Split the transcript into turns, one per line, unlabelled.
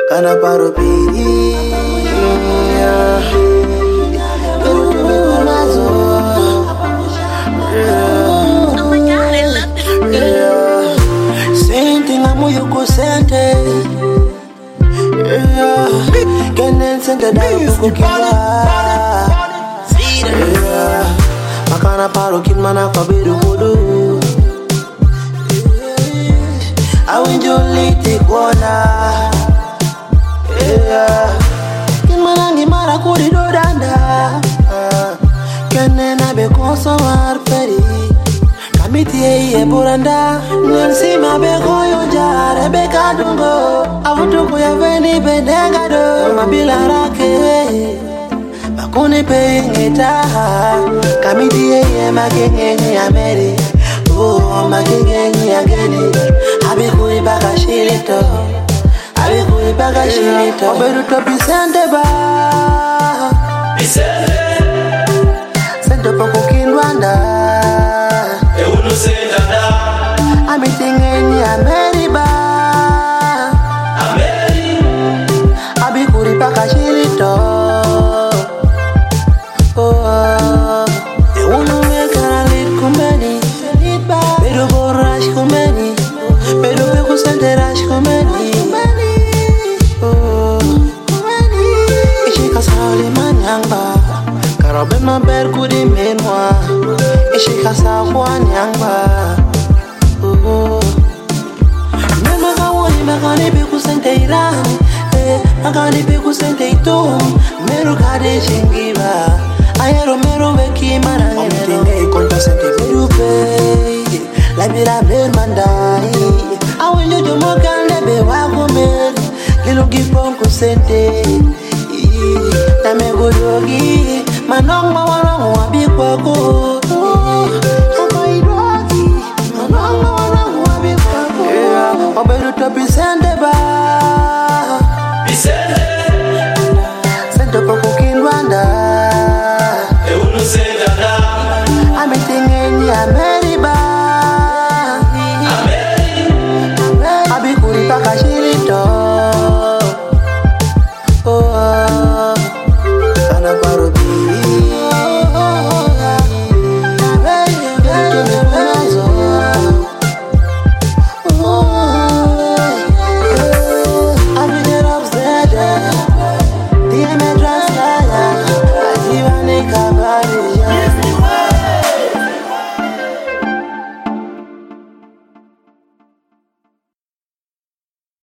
Kana paro piri. Pero tu me conazo.
Oh my God, I love this.
Sente ngamoyo kusente. Kenen sente da kukira. Makana paro kin mana kwa bidu mudu. Awinjolite kuona. Kin manangi mara kuri do danda. Kenen abe konso arperi. Kamiti ye buranda. Nensima be koyo jare be kadungo. Avutu kuya veni bendenga do. Mabila rake. Bakune pe ngeta. Kamiti ye magenge ameri. Oh magenge ageni. Abi kui baka shilito. Abi kui baka shilito. Oberu to pisende ba. Sendo poko kindwanda.
Uno senda da.
Amitingeni ameri ba.
Ameri.
Abi kuri baka shilito. Oh. Uno mekana lit kumeni. Bedo borash kumeni. Bedo peku sente rash kumeni. Oh. Ishika sauli manyangba. Karobe maber kudi menwa. Ishika sawa nyangba. Oh. Mema kawani makani peku sente irani. Makani peku sente itum. Meru kade shingiba. Ayero mero weki marangero. Omtine konta sente bedu pay. La mira mer mandai. Awenyo jomo kande be wakomeri. Kilugi ponku sente. Na megodogi. Manong mawarang wabi kwako. Manong mawarang wabi kwako. Obedu topi sente ba.